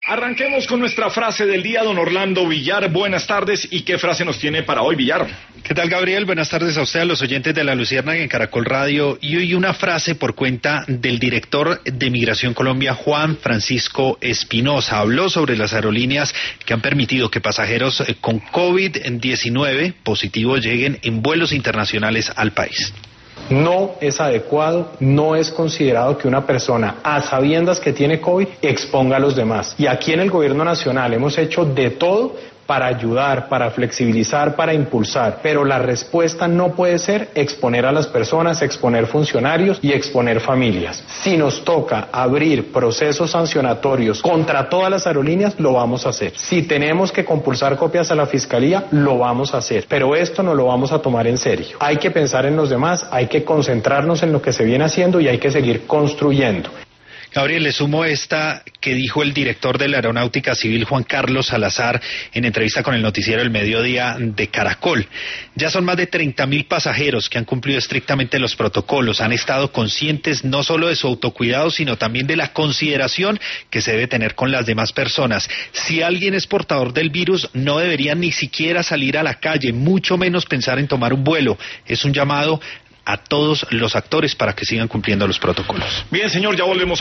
Arranquemos con nuestra frase del día, don Orlando Villar. Buenas tardes. ¿Y qué frase nos tiene para hoy, Villar? ¿Qué tal, Gabriel? Buenas tardes a usted, a los oyentes de La Luciérnaga en Caracol Radio. Y hoy una frase por cuenta del director de Migración Colombia, Juan Francisco Espinosa. Habló sobre las aerolíneas que han permitido que pasajeros con COVID-19 positivo lleguen en vuelos internacionales al país. No es adecuado, no es considerado que una persona, a sabiendas que tiene COVID, exponga a los demás. Y aquí en el Gobierno Nacional hemos hecho de todo para ayudar, para flexibilizar, para impulsar, pero la respuesta no puede ser exponer a las personas, exponer funcionarios y exponer familias. Si nos toca abrir procesos sancionatorios contra todas las aerolíneas, lo vamos a hacer. Si tenemos que compulsar copias a la Fiscalía, lo vamos a hacer, pero esto no lo vamos a tomar en serio. Hay que pensar en los demás, hay que concentrarnos en lo que se viene haciendo y hay que seguir construyendo. Gabriel, le sumo esta que dijo el director de la Aeronáutica Civil, Juan Carlos Salazar, en entrevista con el noticiero El Mediodía de Caracol. Ya son más de 30.000 pasajeros que han cumplido estrictamente los protocolos, han estado conscientes no solo de su autocuidado, sino también de la consideración que se debe tener con las demás personas. Si alguien es portador del virus, no deberían ni siquiera salir a la calle, mucho menos pensar en tomar un vuelo. Es un llamado a todos los actores para que sigan cumpliendo los protocolos. Bien, señor, ya volvemos.